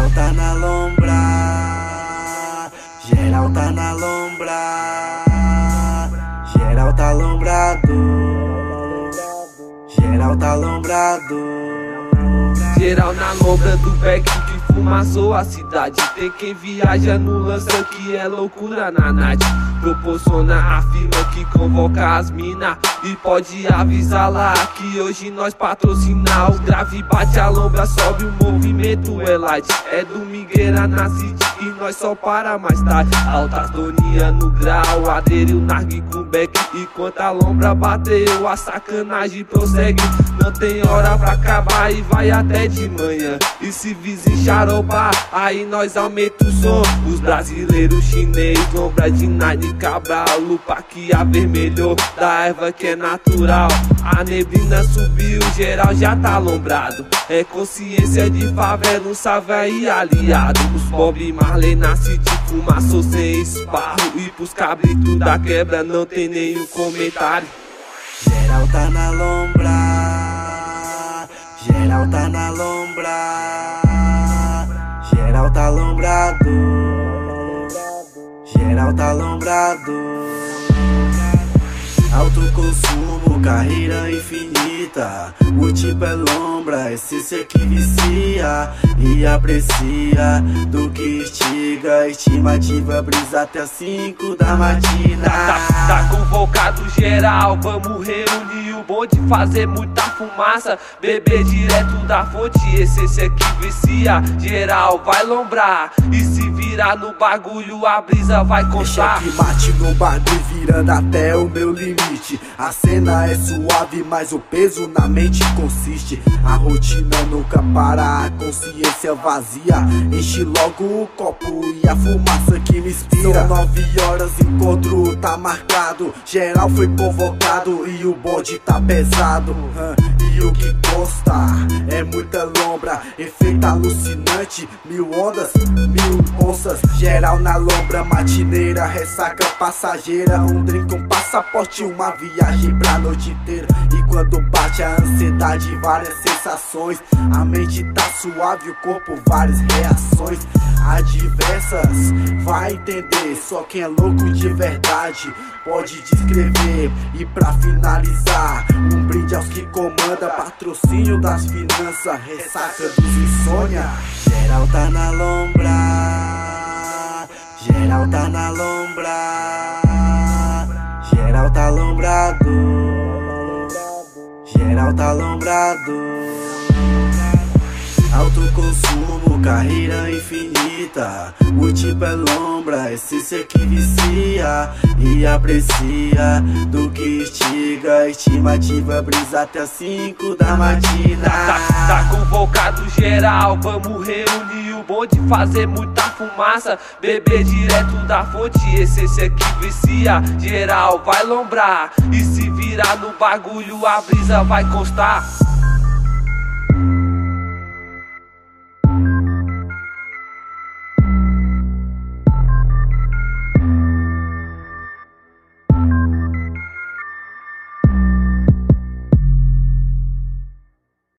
Geral tá na lombra, geral tá na lombra, geral tá alombrado, geral tá alombrado. Geral na lombra do beck que fumaçou a cidade. Tem quem viaja no lança que é loucura na night. Proporciona a firma que convoca as mina e pode avisar lá que hoje nós patrocinar. O grave bate a lombra, sobe o movimento é light. É domingueira na city e nós só para mais tarde. Alta tonia no grau, aderiu nargue com beck. Enquanto a lombra bateu, a sacanagem prossegue. Não tem hora pra acabar e vai até de manhã. E se vizinho xaropa, aí nós aumenta o som. Os brasileiros chinês, lombra de Nine Cabral, lupa que avermelhou da erva que é natural. A neblina subiu, geral já tá alombrado. É consciência de favela, um salve aí aliado. Os pobres Marley na city fumaçou sem esparro. E pros cabritos da quebra não tem nenhum comentário. Geral tá na lombra, geral tá na lombra, geral tá alombrado, geral tá alombrado. Alto consumo, carreira infinita. O tipo é lombra, essência que vicia e aprecia do que instiga. Estimativa brisa até as 5 da matina. Tá convocado geral, vamos reunir o bonde, fazer muita fumaça, beber direto da fonte, essência que vicia. Geral vai lombrar e se virar no bagulho, a brisa vai constar. Deixa que mate no bagulho virando até o meu limite. A cena é suave, mas o peso na mente consiste. A rotina nunca para, a consciência vazia. Enche logo o copo e a fumaça que me inspira. São 9 horas, encontro tá marcado. Geral foi convocado e o bonde tá pesado. E o que consta é muita lombra, efeito alucinante. 1000 ondas, 1000 onças. Geral na lombra matineira, ressaca passageira. Um drink com passaporte, uma viagem pra noite inteira. E quando bate a ansiedade, várias sensações. A mente tá suave, o corpo várias reações adversas. Vai entender, só quem é louco de verdade pode descrever. E pra finalizar, um brinde aos que comanda, patrocínio das finanças, ressaca dos insônia. Geral tá na lombra, geral tá na lombra, geral tá alombrado, geral tá alombrado. Alto consumo, carreira infinita. O tipo é lombra, essência que vicia e aprecia do que instiga. Estimativa brisa até as 5 da matina. Tá convocado geral, vamos reunir o bonde, fazer muita fumaça, beber direto da fonte, essência que vicia. Geral vai lombrar e se virar no bagulho, a brisa vai constar.